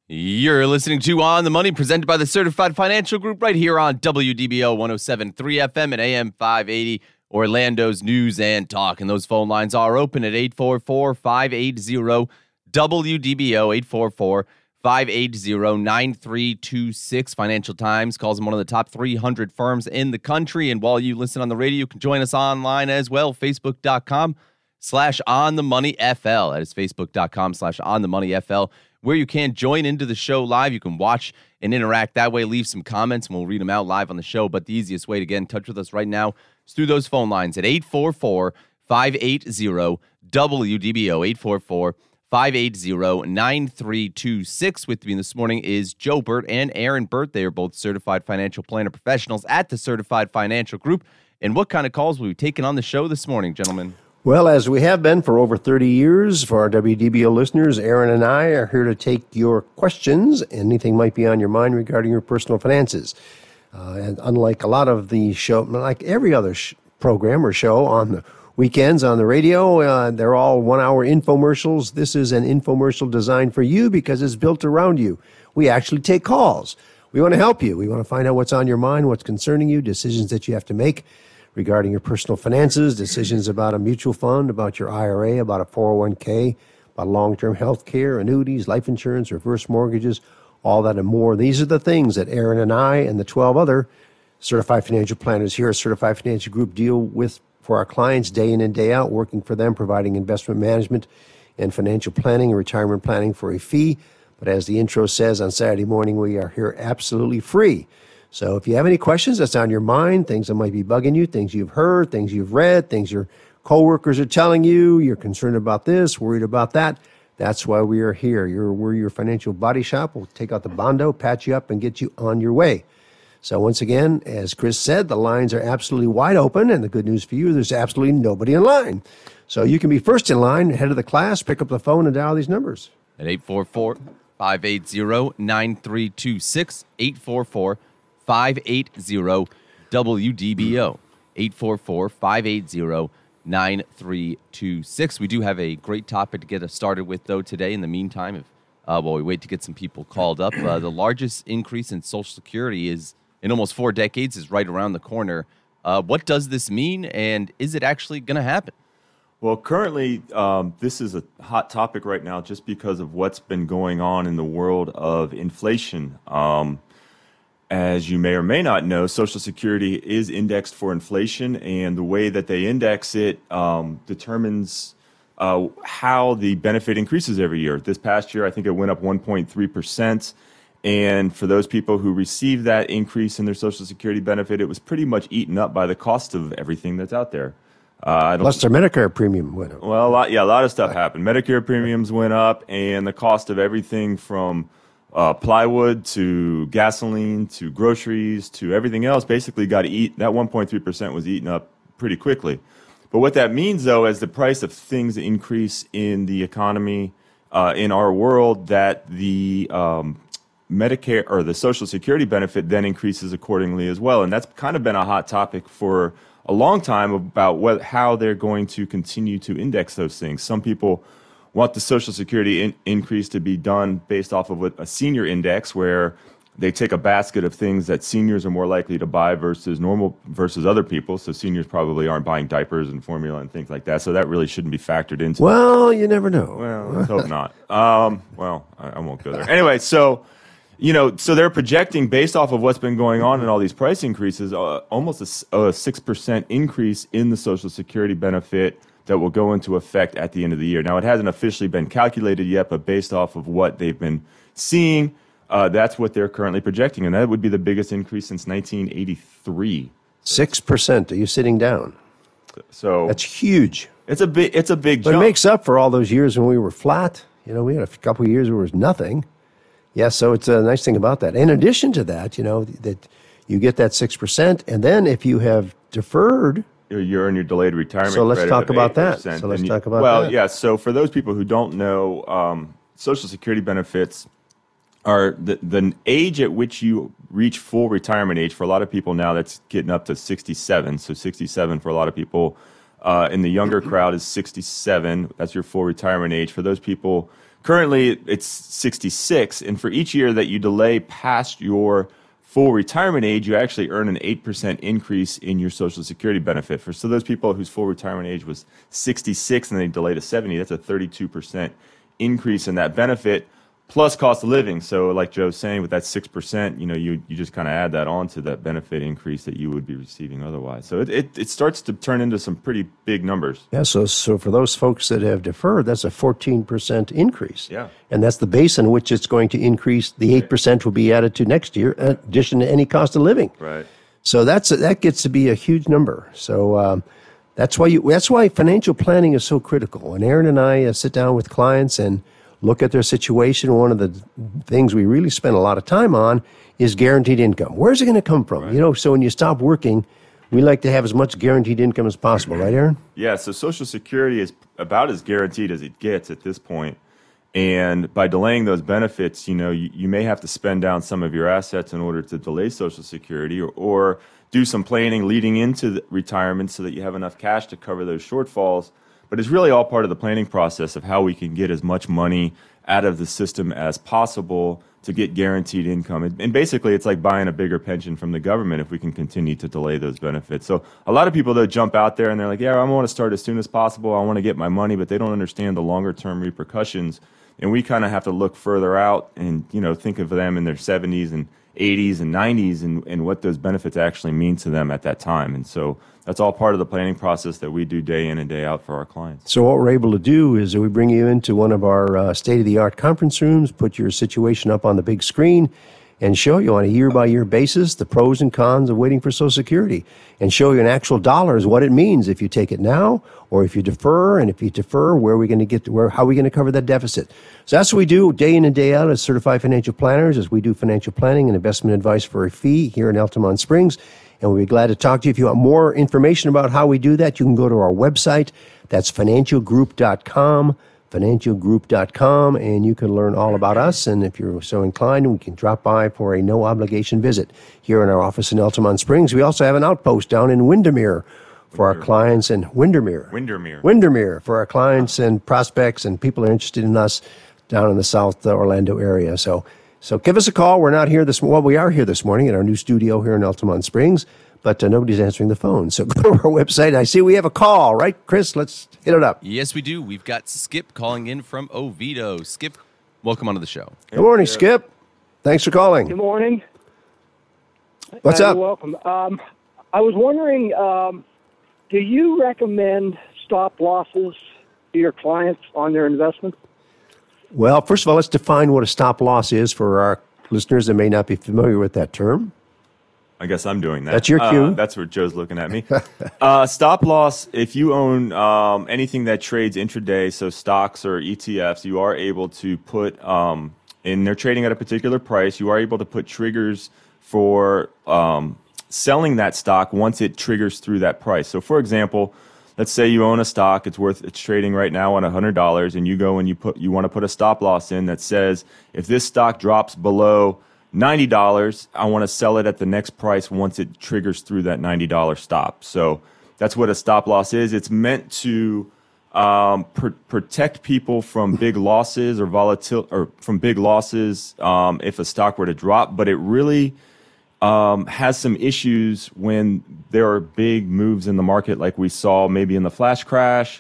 You're listening to On the Money, presented by the Certified Financial Group, right here on WDBO 107.3 FM and AM 580, Orlando's News and Talk. And those phone lines are open at 844-580-WDBO, 844-580-9326. Financial Times calls them one of the top 300 firms in the country. And while you listen on the radio, you can join us online as well, facebook.com/onthemoneyfl. That is facebook.com/onthemoneyfl. where you can join into the show live. You can watch and interact that way. Leave some comments, and we'll read them out live on the show. But the easiest way to get in touch with us right now is through those phone lines at 844-580-WDBO, 844-580-9326. With me this morning is Joe Burt and Aaron Burt. They are both certified financial planner professionals at the Certified Financial Group. And what kind of calls will we be taking on the show this morning, gentlemen? Well, as we have been for over 30 years, for our WDBO listeners, Aaron and I are here to take your questions. Anything might be on your mind regarding your personal finances. And unlike a lot of the show, like every other program or show on the weekends on the radio, they're all 1-hour infomercials. This is an infomercial designed for you because it's built around you. We actually take calls. We want to help you. We want to find out what's on your mind, what's concerning you, decisions that you have to make regarding your personal finances, decisions about a mutual fund, about your IRA, about a 401k, about long-term health care, annuities, life insurance, reverse mortgages, all that and more. These are the things that Aaron and I and the 12 other certified financial planners here at Certified Financial Group deal with for our clients day in and day out, working for them, providing investment management and financial planning and retirement planning for a fee. But as the intro says, on Saturday morning, we are here absolutely free. So if you have any questions that's on your mind, things that might be bugging you, things you've heard, things you've read, things your coworkers are telling you, you're concerned about this, worried about that, that's why we are here. We're your financial body shop. We'll take out the bondo, patch you up, and get you on your way. So once again, as Chris said, the lines are absolutely wide open, and the good news for you, there's absolutely nobody in line. So you can be first in line, head of the class, pick up the phone, and dial these numbers. At 844-580-9326, 844-580-WDBO, 844-580-9326. We do have a great topic to get us started with, though, today. In the meantime, while we wait to get some people called up, the largest increase in Social Security is in almost 4 decades is right around the corner. What does this mean, and is it actually going to happen? Well, currently, this is a hot topic right now just because of what's been going on in the world of inflation. As you may or may not know, Social Security is indexed for inflation, and the way that they index it determines how the benefit increases every year. This past year, I think it went up 1.3%. And for those people who received that increase in their Social Security benefit, it was pretty much eaten up by the cost of everything that's out there. Plus their Medicare premium went up. Well, a lot of stuff happened. Medicare premiums went up, and the cost of everything from plywood to gasoline to groceries to everything else basically got eaten. That 1.3% was eaten up pretty quickly. But what that means, though, as the price of things increase in the economy, in our world, that the Medicare or the Social Security benefit then increases accordingly as well. And that's kind of been a hot topic for a long time about how they're going to continue to index those things. Some people want the Social Security increase to be done based off of a senior index, where they take a basket of things that seniors are more likely to buy versus other people. So seniors probably aren't buying diapers and formula and things like that. So that really shouldn't be factored into. Well, you never know. Well, let's hope not. I won't go there. Anyway, so they're projecting, based off of what's been going on and all these price increases, almost a 6% increase in the Social Security benefit that will go into effect at the end of the year. Now, it hasn't officially been calculated yet, but based off of what they've been seeing, that's what they're currently projecting, and that would be the biggest increase since 1983. 6%. Are you sitting down? So that's huge. It's a big jump. But it makes up for all those years when we were flat. We had a couple of years where it was nothing. Yeah, so it's a nice thing about that. In addition to that, that you get that 6%, and then if you have deferred, you're in your delayed retirement. So let's talk about that. Well, yeah. So for those people who don't know, Social Security benefits are the age at which you reach full retirement age. For a lot of people now, that's getting up to 67. So 67 for a lot of people. In the younger crowd is 67. That's your full retirement age. For those people Currently, it's 66, and for each year that you delay past your full retirement age, you actually earn an 8% increase in your Social Security benefit. So those people whose full retirement age was 66 and they delay to 70, that's a 32% increase in that benefit, plus cost of living. So like Joe's saying, with that 6%, you just kind of add that on to that benefit increase that you would be receiving otherwise. So it starts to turn into some pretty big numbers. Yeah, so for those folks that have deferred, that's a 14% increase. Yeah. And that's the base on which it's going to increase. The 8% will be added to next year, in addition to any cost of living. Right. So that gets to be a huge number. So that's why financial planning is so critical. When Aaron and I sit down with clients and look at their situation, one of the things we really spend a lot of time on is guaranteed income. Where's it going to come from? Right. So when you stop working, we like to have as much guaranteed income as possible, right, Aaron? Yeah, so Social Security is about as guaranteed as it gets at this point. And by delaying those benefits, you may have to spend down some of your assets in order to delay Social Security or do some planning leading into the retirement so that you have enough cash to cover those shortfalls. But it's really all part of the planning process of how we can get as much money out of the system as possible to get guaranteed income. And basically, it's like buying a bigger pension from the government if we can continue to delay those benefits. So a lot of people, though, jump out there and they're like, yeah, I want to start as soon as possible. I want to get my money, but they don't understand the longer-term repercussions. And we kind of have to look further out and, think of them in their 70s and 80s and 90s and what those benefits actually mean to them at that time. And so that's all part of the planning process that we do day in and day out for our clients. So what we're able to do is we bring you into one of our state-of-the-art conference rooms, put your situation up on the big screen, and show you on a year-by-year basis the pros and cons of waiting for Social Security, and show you in actual dollars what it means if you take it now or if you defer, and if you defer, where are we going to get to, how are we going to cover that deficit? So that's what we do day in and day out as certified financial planners, as we do financial planning and investment advice for a fee here in Altamont Springs. And we'll be glad to talk to you. If you want more information about how we do that, you can go to our website. That's financialgroup.com, financialgroup.com, and you can learn all about us. And if you're so inclined, we can drop by for a no-obligation visit here in our office in Altamont Springs. We also have an outpost down in Windermere for our clients, and Windermere for our clients and prospects and people who are interested in us down in the South Orlando area. So give us a call. We're not here we are here this morning in our new studio here in Altamont Springs, but nobody's answering the phone. So go to our website. I see we have a call, right, Chris? Let's hit it up. Yes, we do. We've got Skip calling in from Oviedo. Skip, welcome onto the show. Good morning, Skip. Thanks for calling. Good morning. What's up? You're welcome. I was wondering, do you recommend stop losses to your clients on their investments? Well, first of all, let's define what a stop loss is for our listeners that may not be familiar with that term. I guess I'm doing that. That's your cue. That's where Joe's looking at me. Stop loss, if you own anything that trades intraday, so stocks or ETFs, you are able to put, and they're trading at a particular price, you are able to put triggers for selling that stock once it triggers through that price. So, for example, let's say you own a stock, it's trading right now on $100, and you go and you want to put a stop loss in that says, if this stock drops below $90, I want to sell it at the next price once it triggers through that $90 stop. So that's what a stop loss is. It's meant to protect people from big losses or volatility, or from big losses if a stock were to drop, but it really has some issues when there are big moves in the market, like we saw maybe in the flash crash,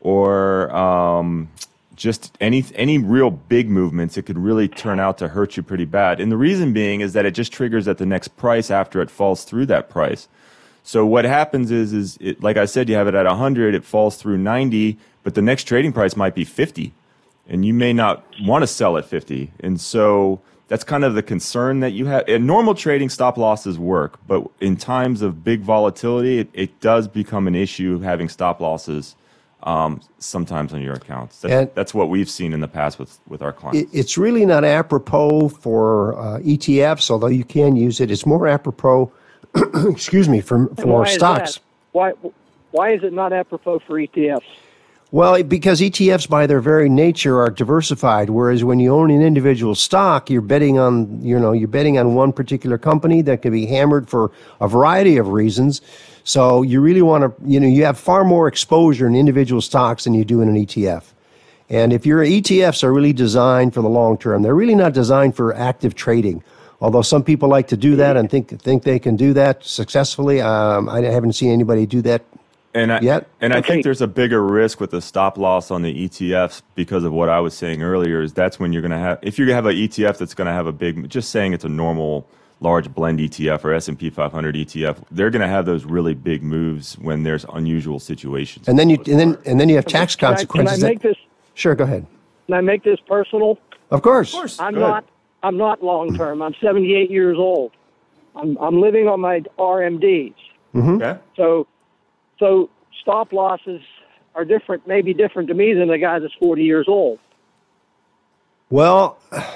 or just any real big movements. It could really turn out to hurt you pretty bad. And the reason being is that it just triggers at the next price after it falls through that price. So what happens is it, like I said, you have it at 100, it falls through 90, but the next trading price might be 50, and you may not want to sell at 50. And so that's kind of the concern that you have. In normal trading, stop losses work, but in times of big volatility, it does become an issue having stop losses sometimes on your accounts. That's what we've seen in the past with our clients. It's really not apropos for ETFs, although you can use it. It's more apropos, excuse me, for stocks. Why is it not apropos for ETFs? Well, because ETFs by their very nature are diversified, whereas when you own an individual stock, you're betting on one particular company that can be hammered for a variety of reasons. So you really want to, you have far more exposure in individual stocks than you do in an ETF. And if your ETFs are really designed for the long term, they're really not designed for active trading. Although some people like to do that and think they can do that successfully, I haven't seen anybody do that yet. And I think there's a bigger risk with the stop loss on the ETFs because of what I was saying earlier. Is that's when you're going to have, if you have an ETF that's going to have a big, just saying it's a normal large blend ETF or S&P 500 ETF, they're going to have those really big moves when there's unusual situations. And then you have tax consequences. Can I make this? Sure, go ahead. Can I make this personal? Of course. I'm not long term. I'm 78 years old. I'm living on my RMDs. Mm-hmm. Okay. So stop losses are different, maybe different to me than a guy that's 40 years old. Well,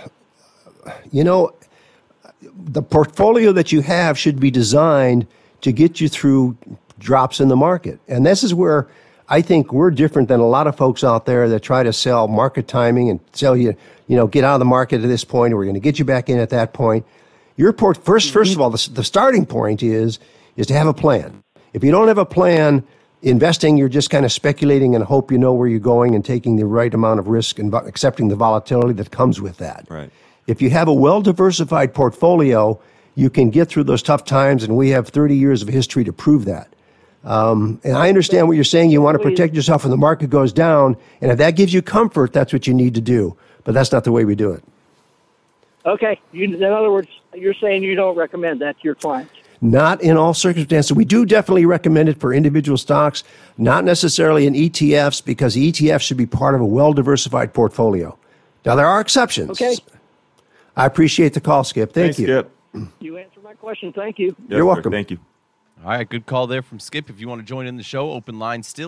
the portfolio that you have should be designed to get you through drops in the market. And this is where I think we're different than a lot of folks out there that try to sell market timing and sell you, get out of the market at this point, or we're going to get you back in at that point. Your first of all, the starting point is to have a plan. If you don't have a plan, investing, you're just kind of speculating and hope you know where you're going and taking the right amount of risk and accepting the volatility that comes with that. Right. If you have a well-diversified portfolio, you can get through those tough times, and we have 30 years of history to prove that. And I understand what you're saying. You want to protect yourself when the market goes down, and if that gives you comfort, that's what you need to do. But that's not the way we do it. Okay. In other words, you're saying you don't recommend that to your clients. Not in all circumstances. We do definitely recommend it for individual stocks, not necessarily in ETFs, because ETFs should be part of a well-diversified portfolio. Now, there are exceptions. Okay. I appreciate the call, Skip. Thank you. Skip. You answered my question. Thank you. Yes, You're welcome. Thank you. All right, good call there from Skip. If you want to join in the show, open line still,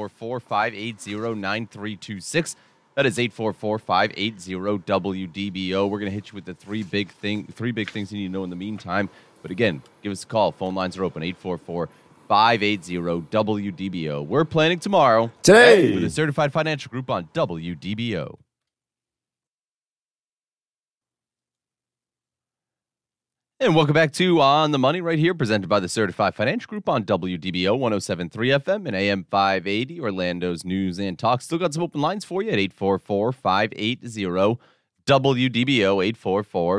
844-580-9326. That is 844-580-WDBO. We're going to hit you with the three big things you need to know in the meantime. But again, give us a call. Phone lines are open, 844-580-WDBO. We're planning tomorrow Today with a certified financial group on WDBO. And welcome back to On the Money right here, presented by the Certified Financial Group on WDBO 107.3 FM and AM 580, Orlando's News and Talk. Still got some open lines for you at 844-580-WDBO,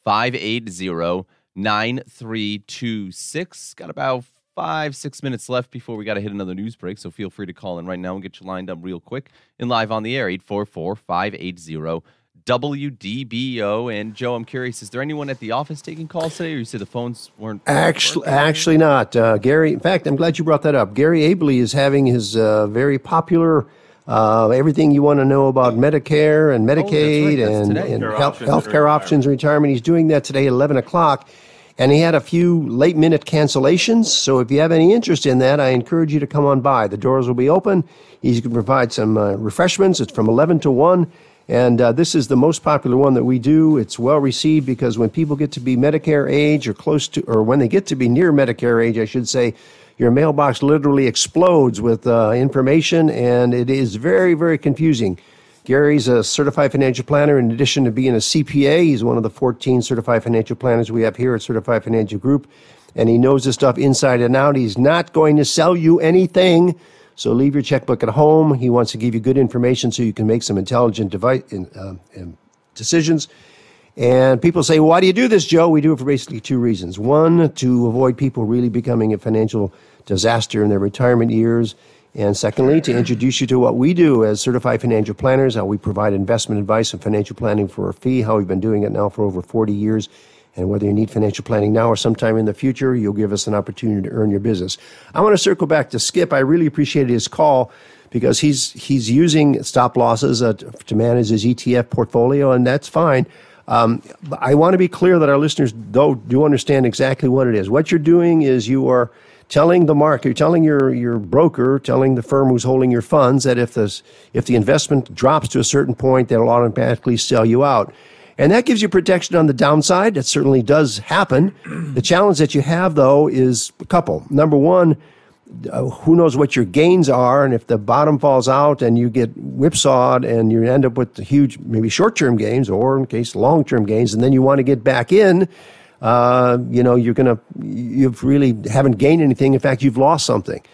844-580-9326. Got about 5-6 minutes left before we got to hit another news break, so feel free to call in right now and get you lined up real quick and live on the air, 844-580-WDBO. And Joe, I'm curious, is there anyone at the office taking calls today, or you said the phones weren't? Actually not. Gary, in fact, I'm glad you brought that up. Gary Abley is having his very popular everything you want to know about Medicare and Medicaid and healthcare options and retirement. He's doing that today at 11 o'clock. And he had a few late-minute cancellations. So if you have any interest in that, I encourage you to come on by. The doors will be open. He's going to provide some refreshments. It's from 11 to 1. And this is the most popular one that we do. It's well received because when people get to be Medicare age or close to, or when they get to be near Medicare age, I should say, your mailbox literally explodes with information, and it is very, very confusing. Gary's a certified financial planner. In addition to being a CPA, he's one of the 14 certified financial planners we have here at Certified Financial Group, and he knows this stuff inside and out. He's not going to sell you anything. So leave your checkbook at home. He wants to give you good information so you can make some intelligent decisions. And people say, well, why do you do this, Joe? We do it for basically two reasons. One, to avoid people really becoming a financial disaster in their retirement years. And secondly, to introduce you to what we do as certified financial planners, how we provide investment advice and financial planning for a fee, how we've been doing it now for over 40 years. And whether you need financial planning now or sometime in the future, you'll give us an opportunity to earn your business. I want to circle back to Skip. I really appreciated his call because he's using stop losses to manage his ETF portfolio, and that's fine. I want to be clear that our listeners do understand exactly what it is. What you're doing is you are telling the market, you're telling your broker, telling the firm who's holding your funds that if the investment drops to a certain point, they'll automatically sell you out. And that gives you protection on the downside. That certainly does happen. The challenge that you have, though, is a couple. Number one, who knows what your gains are, and if the bottom falls out and you get whipsawed and you end up with huge, maybe short-term gains or, in case, long-term gains, and then you want to get back in, you've really haven't gained anything. In fact, you've lost something.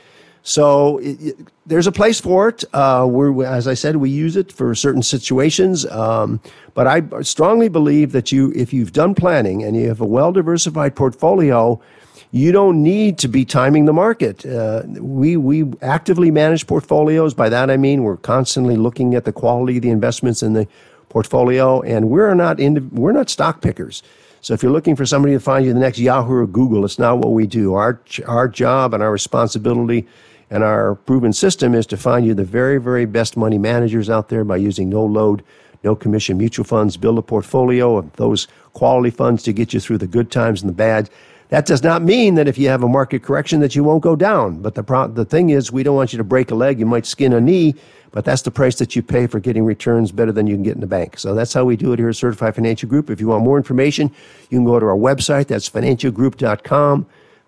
So there's a place for it. As I said, we use it for certain situations. But I strongly believe that if you've done planning and you have a well-diversified portfolio, you don't need to be timing the market. We actively manage portfolios. By that I mean we're constantly looking at the quality of the investments in the portfolio, and we're not stock pickers. So if you're looking for somebody to find you the next Yahoo or Google, it's not what we do. Our job and our responsibility and our proven system is to find you the very, very best money managers out there by using no load, no commission mutual funds, build a portfolio of those quality funds to get you through the good times and the bad. That does not mean that if you have a market correction that you won't go down. But the thing is, we don't want you to break a leg. You might skin a knee, but that's the price that you pay for getting returns better than you can get in the bank. So that's how we do it here at Certified Financial Group. If you want more information, you can go to our website. That's financialgroup.com,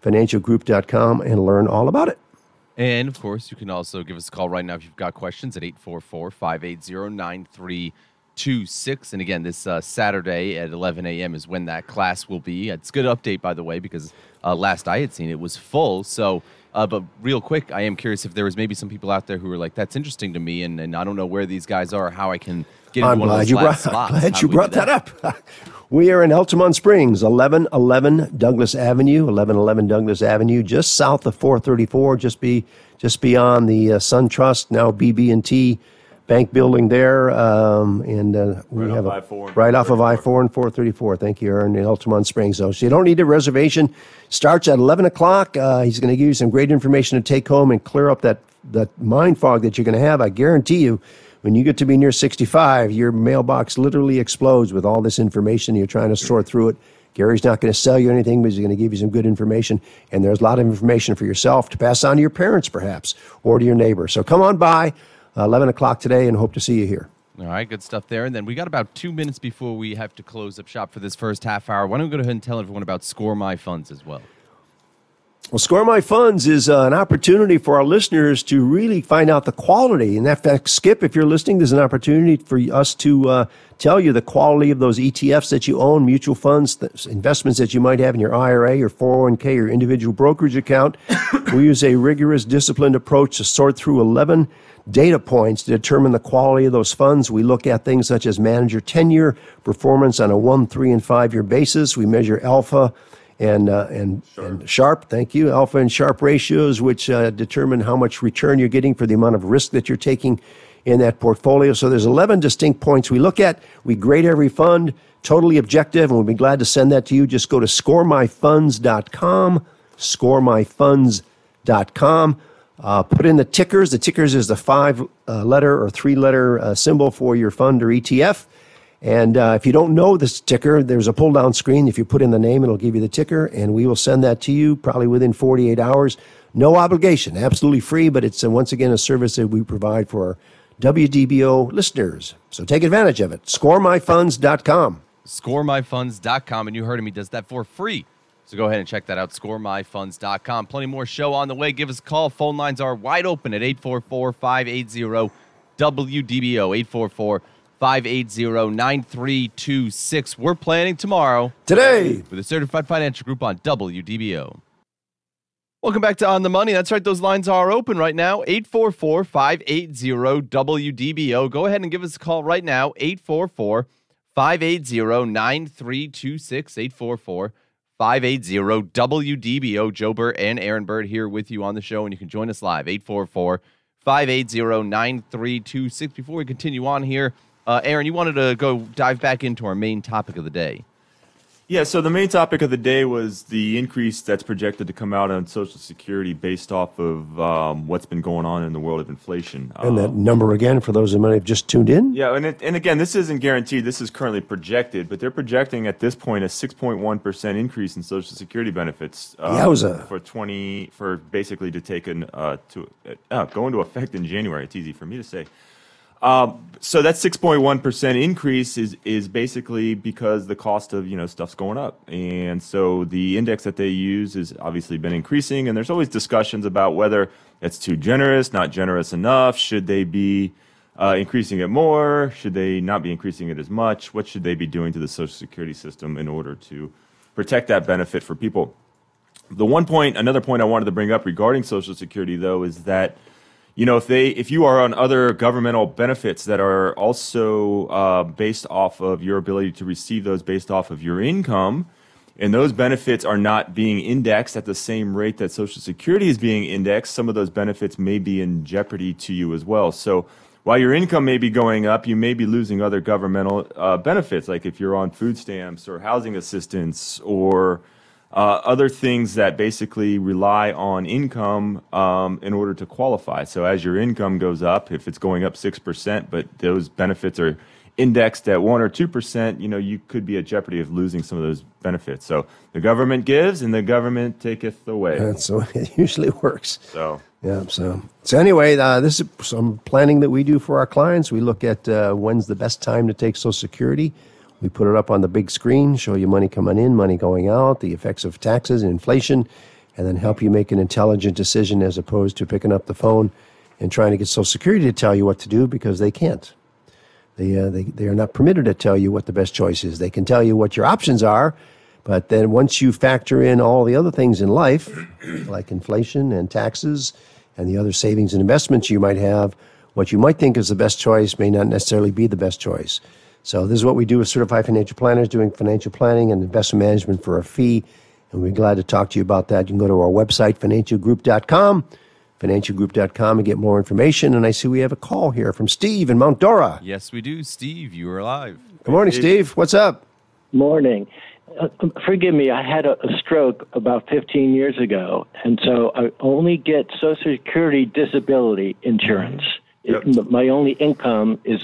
and learn all about it. And, of course, you can also give us a call right now if you've got questions at 844-580-9326. And, again, this Saturday at 11 a.m. is when that class will be. It's a good update, by the way, because last I had seen it was full. So, but real quick, I am curious if there was maybe some people out there who were like, that's interesting to me, and I don't know where these guys are, how I can get into one of those last spots. I'm glad you brought that up. We are in Altamont Springs, 1111 Douglas Avenue, just south of 434, just beyond the SunTrust, now BB&T bank building there. We have right off of I-4 and 434. Thank you, Aaron, in Altamont Springs. So you don't need a reservation. Starts at 11 o'clock. He's going to give you some great information to take home and clear up that mind fog that you're going to have. I guarantee you, when you get to be near 65, your mailbox literally explodes with all this information. You're trying to sort through it. Gary's not going to sell you anything, but he's going to give you some good information. And there's a lot of information for yourself to pass on to your parents, perhaps, or to your neighbor. So come on by 11 o'clock today and hope to see you here. All right, good stuff there. And then we got about 2 minutes before we have to close up shop for this first half hour. Why don't we go ahead and tell everyone about Score My Funds as well? Well, Score My Funds is an opportunity for our listeners to really find out the quality. And in fact, Skip, if you're listening, there's an opportunity for us to tell you the quality of those ETFs that you own, mutual funds, investments that you might have in your IRA, your 401k, your individual brokerage account. We use a rigorous, disciplined approach to sort through 11 data points to determine the quality of those funds. We look at things such as manager tenure, performance on a 1, 3, and 5 year basis. We measure alpha and Sharpe, thank you, alpha and Sharpe ratios, which determine how much return you're getting for the amount of risk that you're taking in that portfolio. So there's 11 distinct points we look at. We grade every fund, totally objective, and we'll be glad to send that to you. Just go to scoremyfunds.com, scoremyfunds.com. Put in the tickers. The tickers is the 5-letter or 3-letter symbol for your fund or ETF. And if you don't know this ticker, there's a pull-down screen. If you put in the name, it'll give you the ticker, and we will send that to you probably within 48 hours. No obligation, absolutely free, but it's, once again, a service that we provide for our WDBO listeners. So take advantage of it. ScoreMyFunds.com. ScoreMyFunds.com, and you heard him. He does that for free. So go ahead and check that out, ScoreMyFunds.com. Plenty more show on the way. Give us a call. Phone lines are wide open at 844-580-WDBO, 844-580-9326. We're planning tomorrow. Today. With the Certified Financial Group on WDBO. Welcome back to On the Money. That's right. Those lines are open right now. 844-580-WDBO. Go ahead and give us a call right now. 844-580-9326. 844-580-WDBO. Joe Burt and Aaron Burt here with you on the show, and you can join us live. 844-580-9326. Before we continue on here, Aaron, you wanted to go dive back into our main topic of the day. Yeah, so the main topic of the day was the increase that's projected to come out on Social Security based off of what's been going on in the world of inflation. And that number again, for those who might have just tuned in? Yeah, and again, this isn't guaranteed. This is currently projected, but they're projecting at this point a 6.1% increase in Social Security benefits for basically to take go into effect in January. It's easy for me to say. So that 6.1% increase is basically because the cost of stuff's going up, and so the index that they use has obviously been increasing. And there's always discussions about whether it's too generous, not generous enough. Should they be increasing it more? Should they not be increasing it as much? What should they be doing to the Social Security system in order to protect that benefit for people? Another point I wanted to bring up regarding Social Security, though, is that, if you are on other governmental benefits that are also based off of your ability to receive those based off of your income, and those benefits are not being indexed at the same rate that Social Security is being indexed, some of those benefits may be in jeopardy to you as well. So while your income may be going up, you may be losing other governmental benefits, like if you're on food stamps or housing assistance or other things that basically rely on income in order to qualify. So as your income goes up, if it's going up 6%, but those benefits are indexed at 1 or 2%, you could be at jeopardy of losing some of those benefits. So the government gives and the government taketh away. That's the way it usually works. So yeah. So anyway, this is some planning that we do for our clients. We look at when's the best time to take Social Security. We put it up on the big screen, show you money coming in, money going out, the effects of taxes and inflation, and then help you make an intelligent decision as opposed to picking up the phone and trying to get Social Security to tell you what to do, because they can't. They are not permitted to tell you what the best choice is. They can tell you what your options are, but then once you factor in all the other things in life, like inflation and taxes and the other savings and investments you might have, what you might think is the best choice may not necessarily be the best choice. So this is what we do with certified financial planners, doing financial planning and investment management for a fee, and we're glad to talk to you about that. You can go to our website, financialgroup.com. financialgroup.com and get more information. And I see we have a call here from Steve in Mount Dora. Yes, we do. Steve, you are live. Good morning, Steve. What's up? Morning. Forgive me, I had a stroke about 15 years ago, and so I only get Social Security disability insurance. Yep. My only income is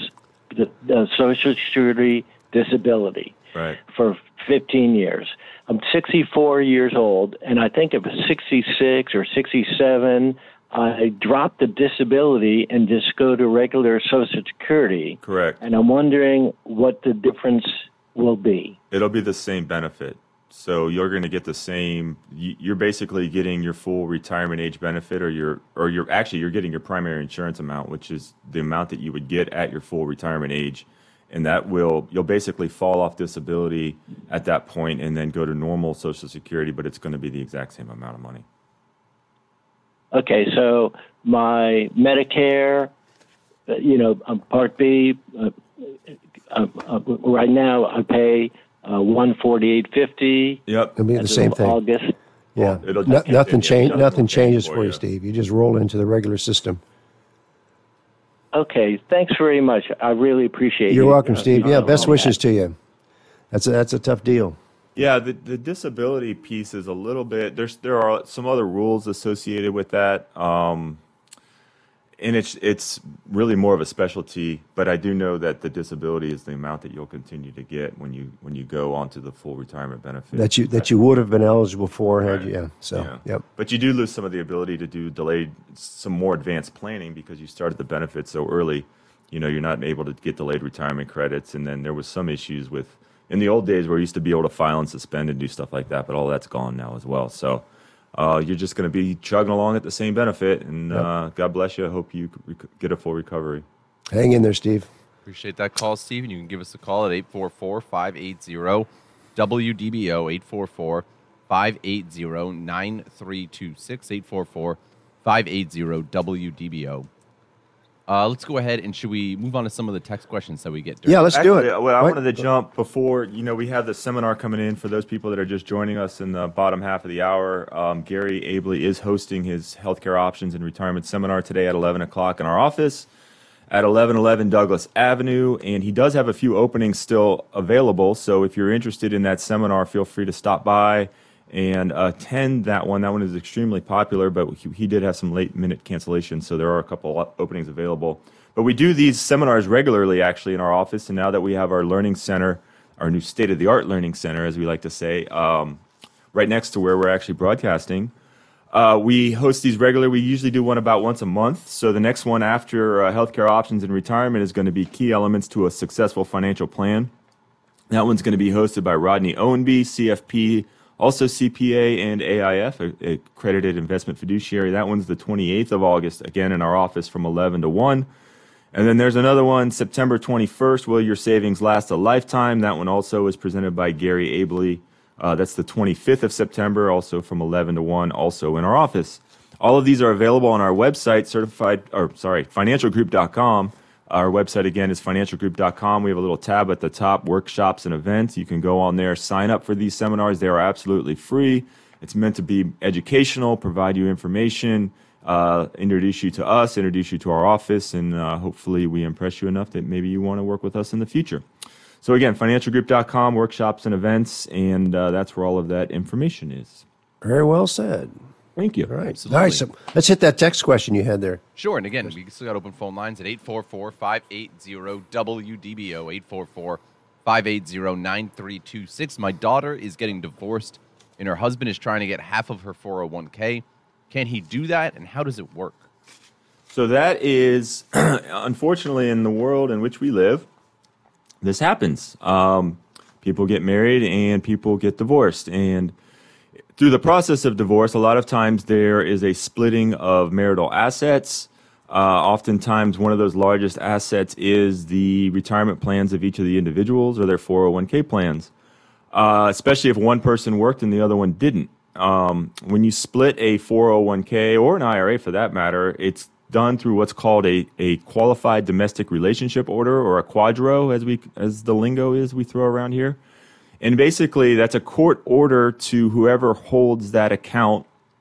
the Social Security disability for 15 years. I'm 64 years old, and I think it was 66 or 67, I dropped the disability and just go to regular Social Security. Correct. And I'm wondering what the difference will be. It'll be the same benefit. So you're going to get the same. You're basically getting your full retirement age benefit, or you're getting your primary insurance amount, which is the amount that you would get at your full retirement age, and you'll basically fall off disability at that point, and then go to normal Social Security, but it's going to be the exact same amount of money. Okay, so my Medicare, Part B, right now I pay $148.50. Yep, It'll be the same thing. August. Yeah, nothing changes for you, Steve. You just roll into the regular system. Okay, thanks very much. I really appreciate it. You're welcome, Steve. Yeah, best wishes to you. That's a tough deal. Yeah, the disability piece is a little bit. There are some other rules associated with that, and it's really more of a specialty. But I do know that the disability is the amount that you'll continue to get when you go onto the full retirement benefit that you would have been eligible for had you. Yeah. So yeah. Yep. But you do lose some of the ability to do some more advanced planning because you started the benefit so early. You're not able to get delayed retirement credits, and then there was some issues with. In the old days where you used to be able to file and suspend and do stuff like that, but all that's gone now as well. So you're just going to be chugging along at the same benefit, and God bless you. I hope you get a full recovery. Hang in there, Steve. Appreciate that call, Steve. And you can give us a call at 844-580-WDBO, 844-580-9326, 844-580-WDBO. Let's go ahead and should we move on to some of the text questions that we get? Yeah, let's do it. Well, I wanted to jump before, we have the seminar coming in for those people that are just joining us in the bottom half of the hour. Gary Abley is hosting his healthcare options and retirement seminar today at 11 o'clock in our office at 1111 Douglas Avenue. And he does have a few openings still available. So if you're interested in that seminar, feel free to stop by and attend that one. That one is extremely popular, but he did have some late-minute cancellations, so there are a couple openings available. But we do these seminars regularly, actually, in our office, and now that we have our learning center, our new state-of-the-art learning center, as we like to say, right next to where we're actually broadcasting, we host these regularly. We usually do one about once a month, so the next one after healthcare options and retirement is going to be key elements to a successful financial plan. That one's going to be hosted by Rodney Owenby, CFP, also CPA and AIF, accredited investment fiduciary. That one's the 28th of August, again in our office from 11 to 1. And then there's another one, September 21st, Will Your Savings Last a Lifetime? That one also is presented by Gary Abley, That's the 25th of September, also from 11 to 1, also in our office. All of these are available on our website, financialgroup.com. Our website, again, is financialgroup.com. We have a little tab at the top, workshops and events. You can go on there, sign up for these seminars. They are absolutely free. It's meant to be educational, provide you information, introduce you to us, introduce you to our office, and hopefully we impress you enough that maybe you want to work with us in the future. So again, financialgroup.com, workshops and events, and that's where all of that information is. Very well said. Thank you. All right. Absolutely. All right, so let's hit that text question you had there. Sure, and again, we still got open phone lines at 844-580-WDBO, 844-580-9326. My daughter is getting divorced, and her husband is trying to get half of her 401k. Can he do that, and how does it work? So that is, unfortunately, in the world in which we live, this happens. People get married and people get divorced, and through the process of divorce, a lot of times there is a splitting of marital assets. Oftentimes, one of those largest assets is the retirement plans of each of the individuals or their 401k plans, especially if one person worked and the other one didn't. When you split a 401k or an IRA for that matter, it's done through what's called a qualified domestic relationship order, or a quadro, as the lingo is we throw around here. And basically, that's a court order to whoever holds that account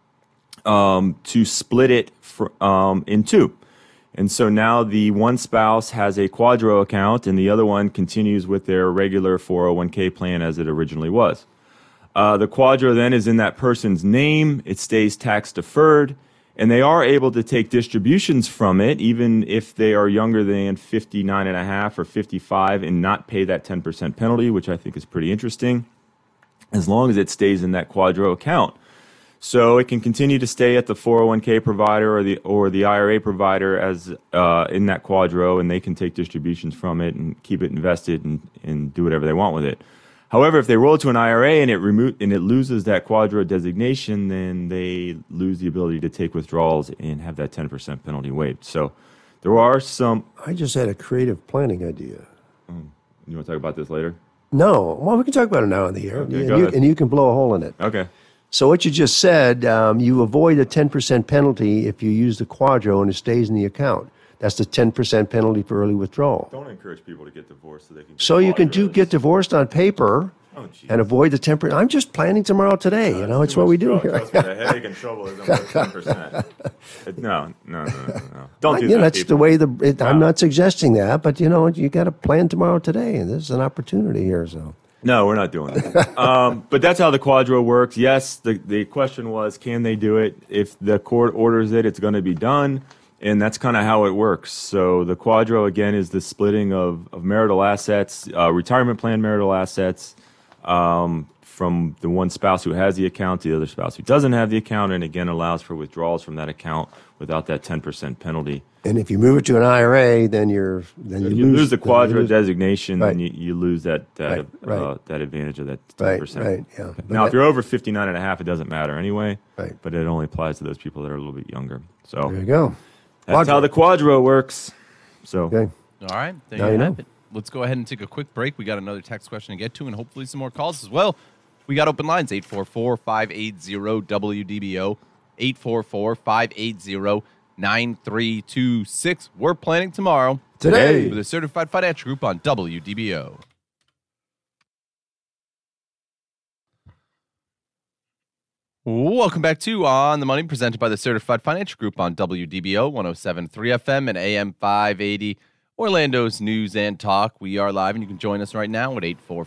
to split it in two. And so now the one spouse has a quadro account and the other one continues with their regular 401k plan as it originally was. The quadro then is in that person's name. It stays tax deferred. And they are able to take distributions from it, even if they are younger than 59 and a half or 55, and not pay that 10% penalty, which I think is pretty interesting, as long as it stays in that quadro account. So it can continue to stay at the 401k provider or the IRA provider as in that quadro, and they can take distributions from it and keep it invested and do whatever they want with it. However, if they roll it to an IRA and it loses that quadro designation, then they lose the ability to take withdrawals and have that 10% penalty waived. So there are some... I just had a creative planning idea. You want to talk about this later? No. Well, we can talk about it now on the air. Okay, and you can blow a hole in it. Okay. So what you just said, you avoid a 10% penalty if you use the quadro and it stays in the account. That's the 10% penalty for early withdrawal. Don't encourage people to get divorced so they can. So you can get divorced on paper and avoid the 10%. I'm just planning tomorrow today. It's what we do here. The headache and trouble isn't worth 10%. No. Don't do that. That's the way I'm not suggesting that, but you got to plan tomorrow today, and this is an opportunity here. So. No, we're not doing that. But that's how the quadro works. Yes, the question was, can they do it? If the court orders it, it's going to be done. And that's kind of how it works. So the quadro, again, is the splitting of marital assets, retirement plan marital assets, from the one spouse who has the account to the other spouse who doesn't have the account, and again allows for withdrawals from that account without that 10% penalty. And if you move it to an IRA, then you lose the quadro designation, right. then you lose that advantage of that 10%. Right, yeah. Now, if you're over 59 and a half, it doesn't matter anyway. Right. But it only applies to those people that are a little bit younger. So there you go. That's how the quadro works. So, okay. All right, there you have it. Let's go ahead and take a quick break. We got another text question to get to, and hopefully some more calls as well. We got open lines, 844-580-WDBO, 844-580-9326. We're planning tomorrow. Today. With a certified financial group on WDBO. Welcome back to On the Money, presented by the Certified Financial Group on WDBO 107.3 FM and AM 580, Orlando's News and Talk. We are live, and you can join us right now at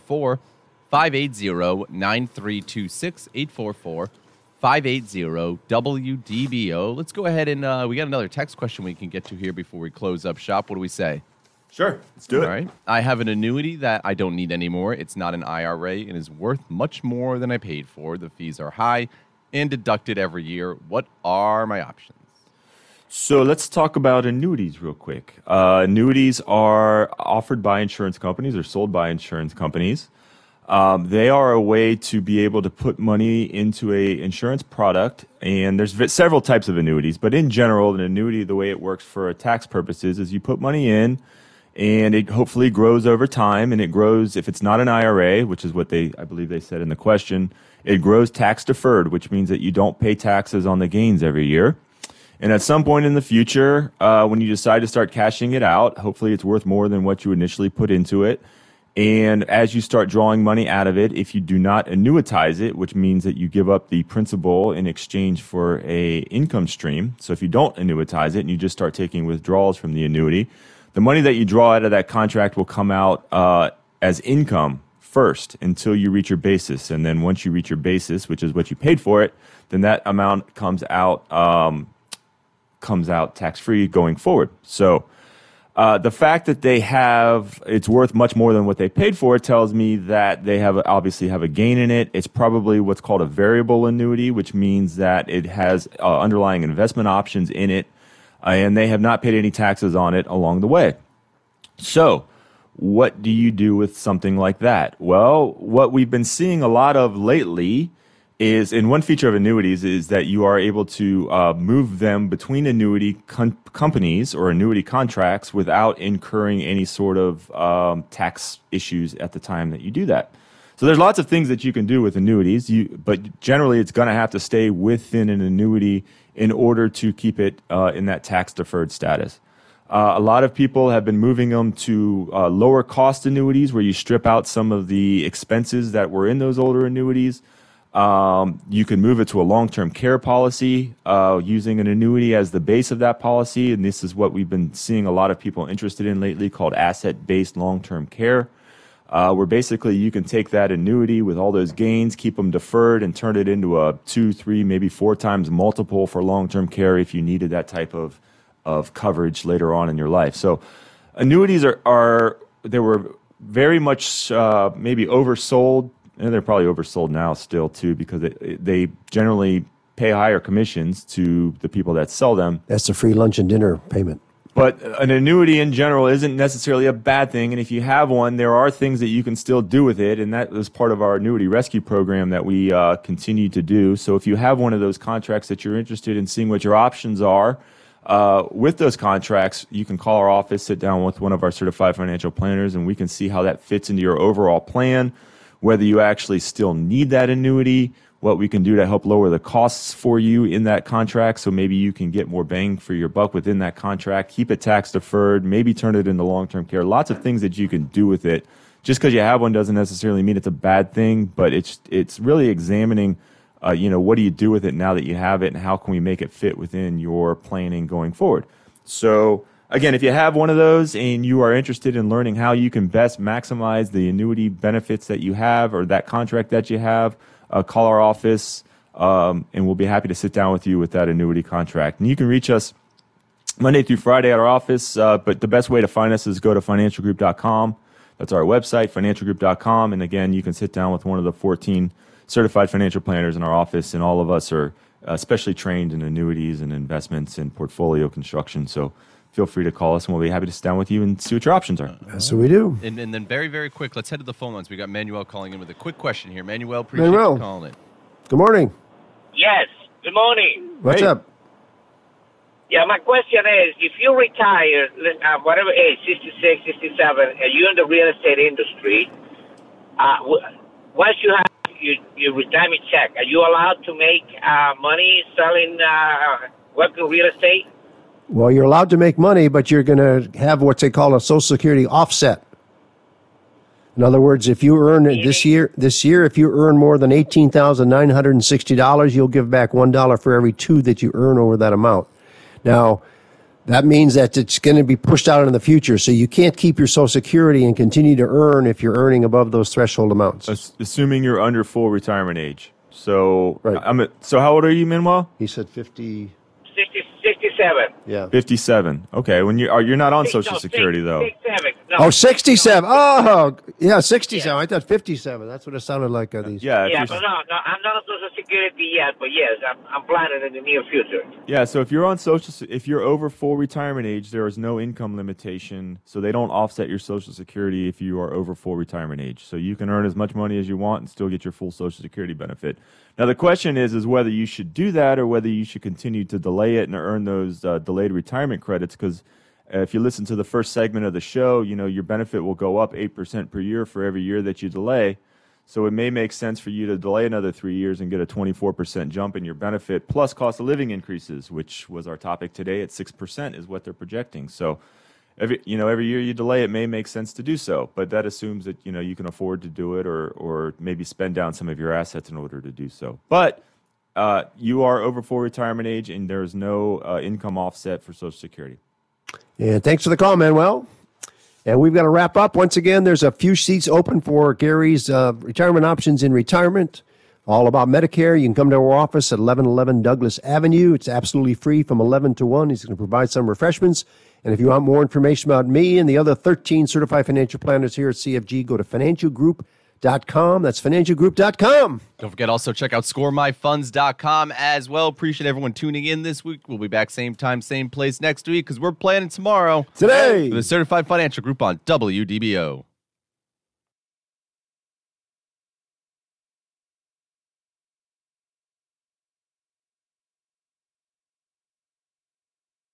844-580-9326, 844-580-WDBO. Let's go ahead and we got another text question we can get to here before we close up shop. What do we say? Sure, let's do it. All right. I have an annuity that I don't need anymore. It's not an IRA and is worth much more than I paid for. The fees are high and deducted every year. What are my options? So let's talk about annuities real quick. Annuities are offered by insurance companies or sold by insurance companies. They are a way to be able to put money into a insurance product, and there's several types of annuities, but in general, an annuity, the way it works for tax purposes is you put money in, and it hopefully grows over time, and it grows, if it's not an IRA, which is what I believe they said in the question, it grows tax deferred, which means that you don't pay taxes on the gains every year. And at some point in the future, when you decide to start cashing it out, hopefully it's worth more than what you initially put into it. And as you start drawing money out of it, if you do not annuitize it, which means that you give up the principal in exchange for a income stream. So if you don't annuitize it and you just start taking withdrawals from the annuity, the money that you draw out of that contract will come out as income first until you reach your basis. And then once you reach your basis, which is what you paid for it, then that amount comes out tax-free going forward. So the fact that it's worth much more than what they paid for it tells me that they obviously have a gain in it. It's probably what's called a variable annuity, which means that it has underlying investment options in it, and they have not paid any taxes on it along the way. So what do you do with something like that? Well, what we've been seeing a lot of lately is, and one feature of annuities is that you are able to move them between annuity companies or annuity contracts without incurring any sort of tax issues at the time that you do that. So there's lots of things that you can do with annuities, but generally it's going to have to stay within an annuity in order to keep it in that tax-deferred status. A lot of people have been moving them to lower cost annuities where you strip out some of the expenses that were in those older annuities. You can move it to a long-term care policy using an annuity as the base of that policy, and this is what we've been seeing a lot of people interested in lately, called asset-based long-term care, where basically you can take that annuity with all those gains, keep them deferred, and turn it into a 2, 3, maybe 4 times multiple for long-term care if you needed that type of coverage later on in your life. So annuities they were very much maybe oversold. And they're probably oversold now still, too, because they generally pay higher commissions to the people that sell them. That's the free lunch and dinner payment. But an annuity in general isn't necessarily a bad thing. And if you have one, there are things that you can still do with it. And that is part of our annuity rescue program that we continue to do. So if you have one of those contracts that you're interested in seeing what your options are with those contracts, you can call our office, sit down with one of our certified financial planners, and we can see how that fits into your overall plan, whether you actually still need that annuity, what we can do to help lower the costs for you in that contract, so maybe you can get more bang for your buck within that contract, keep it tax deferred, maybe turn it into long-term care. Lots of things that you can do with it. Just because you have one doesn't necessarily mean it's a bad thing, but it's really examining, what do you do with it now that you have it, and how can we make it fit within your planning going forward. So again, if you have one of those and you are interested in learning how you can best maximize the annuity benefits that you have or that contract that you have, call our office and we'll be happy to sit down with you with that annuity contract. And you can reach us Monday through Friday at our office, but the best way to find us is go to financialgroup.com. That's our website, financialgroup.com. And again, you can sit down with one of the 14 certified financial planners in our office, and all of us are especially trained in annuities and investments and portfolio construction. So feel free to call us, and we'll be happy to sit down with you and see what your options are. That's what we do. And then very, very quick, let's head to the phone lines. We got Manuel calling in with a quick question here. Manuel, appreciate you calling in. Good morning. Yes, good morning. What's up? Yeah, my question is, if you retire, whatever age, 66, 67, and you're in the real estate industry, once you have your retirement check, are you allowed to make money selling, working real estate? Well, you're allowed to make money, but you're going to have what they call a Social Security offset. In other words, if you earn this year, if you earn more than $18,960, you'll give back $1 for every $2 that you earn over that amount. Now, that means that it's going to be pushed out into the future, so you can't keep your Social Security and continue to earn if you're earning above those threshold amounts. Assuming you're under full retirement age. So, right. So how old are you, Manuel? He said 50. 67. Yeah. 57. Okay. When you're not on Social Security though. 67. No, 67. Oh, yeah, 67. Yeah. I thought 57. That's what it sounded like. These. Yeah, but no, I'm not on Social Security yet, but yes, I'm planning in the near future. Yeah, so if you're on if you're over full retirement age, there is no income limitation, so they don't offset your Social Security if you are over full retirement age. So you can earn as much money as you want and still get your full Social Security benefit. Now the question is whether you should do that or whether you should continue to delay it and earn those delayed retirement credits, because if you listen to the first segment of the show, your benefit will go up 8% per year for every year that you delay. So it may make sense for you to delay another 3 years and get a 24% jump in your benefit, plus cost of living increases, which was our topic today at 6% is what they're projecting. So every year you delay, it may make sense to do so, but that assumes that you can afford to do it, or maybe spend down some of your assets in order to do so. But you are over full retirement age, and there is no income offset for Social Security. And thanks for the call, Manuel. And we've got to wrap up. Once again, there's a few seats open for Gary's retirement options in retirement. All about Medicare. You can come to our office at 1111 Douglas Avenue. It's absolutely free from 11 to 1. He's going to provide some refreshments. And if you want more information about me and the other 13 certified financial planners here at CFG, go to financialgroup.com. That's financialgroup.com. Don't forget, also check out scoremyfunds.com as well. Appreciate everyone tuning in this week. We'll be back same time, same place next week because we're planning tomorrow. Today. The Certified Financial Group on WDBO.